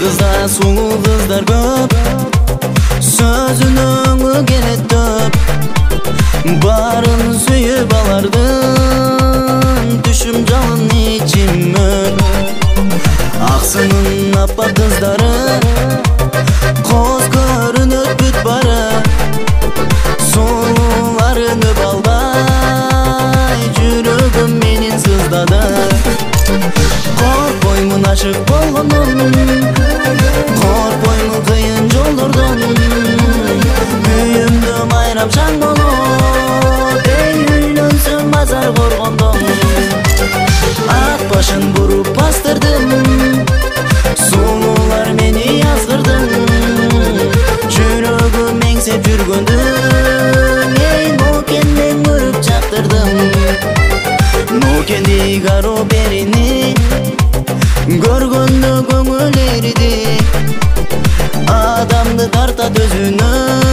Kızda sulu kızlar köp, sözün öңü kelet töp. Bарын sүйüp алардын, түшүм жалын ичим өп. Аксынын апа кыздары, коз көрүнөт бүт бары. Сулуларын өп албай, жүрөгүм менин сыздады. Коркпоймун ашык болгондон, коркпоймун кыйын жолдордон. Үйүмдө майрам шаң болот, эй үйлөнсөм базар коргондон. Ат башын буруп бастырдым, сулуулар мени азгырдым. Жүрөгүм меңсеп жүргөндүм, эй нокенден көрүп жактырдым. Нокенди гаро берини көргөндө көңүл эриди. Адамды тартат өзүнө,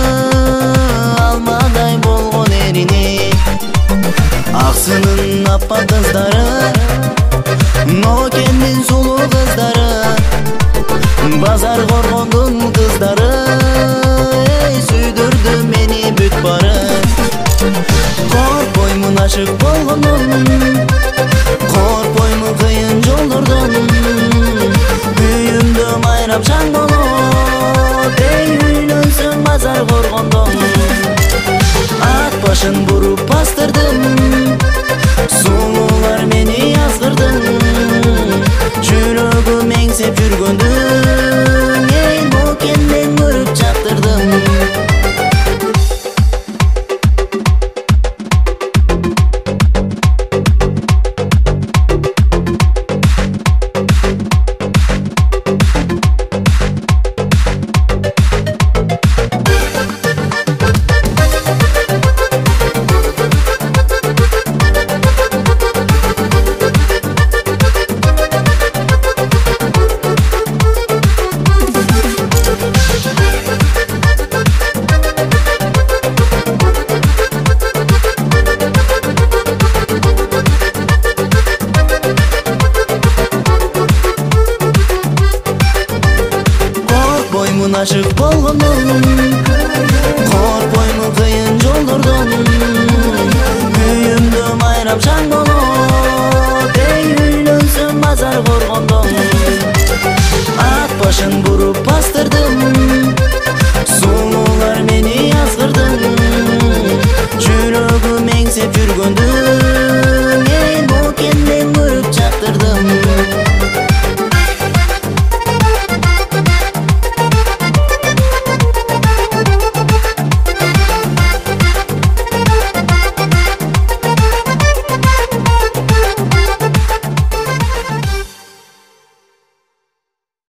алмадай болгон эрини. Аксынын апа кыздары, Нокендин сулуу кыздары, базар коргондун кыздары. Эй сүйдүрдү мени бүт бары. Коркпоймун ашык болгондон, коркпоймун кыйын жолдордон. Үйүмдө майрам шаң болот, эй үйлөнсөм базар коргондон. Ат башын буруп бастырдым, сулуулар мени азгырдым. Жүрөгүм меңсеп жүргөндүм, эй нокенден көрүп жактырдым. Ашык болгондон, коркпоймун кыйын жолдордон.